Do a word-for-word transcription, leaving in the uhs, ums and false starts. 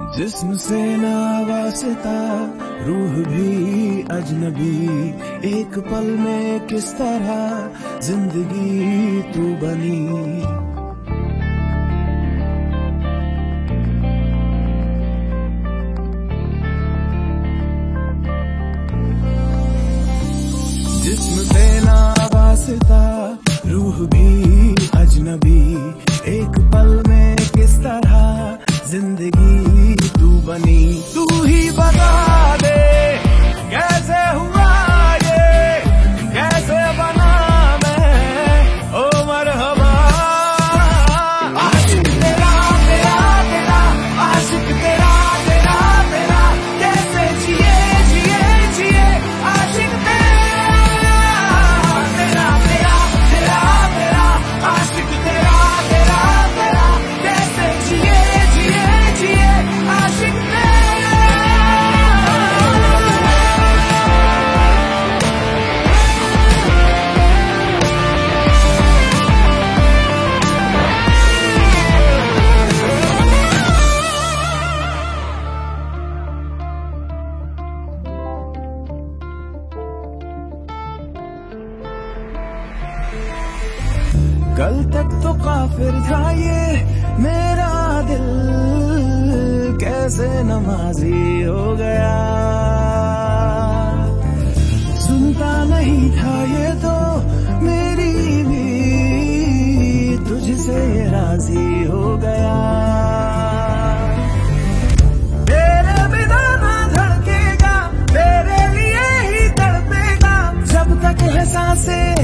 जिस्म से ना वास्ता रूह भी अजनबी, एक पल में किस तरह जिंदगी तू बनी। जिस्म से ना वास्ता रूह भी अजनबी, एक पल में किस तरह जिंदगी तू बनी। तू ही बता दे कैसे हुआ ये, कैसे बना मैं ओ मरहबा। आशिक तेरा तेरा तेरा, आशिक तेरा तेरा तेरा, कैसे जिए जिए जिए आशिक तेरा तेरा तेरा तेरा तेरा, आशिक तेरा तेरा तेरा, कैसे जिए जिए जिए आशिक तेरा। कल तक तो काफिर था ये मेरा दिल, कैसे नमाजी हो गया। सुनता नहीं था ये तो मेरी भी, तुझसे ये राजी हो गया। तेरे बिना ना धड़केगा, तेरे लिए ही तड़पेगा, जब तक है सांसें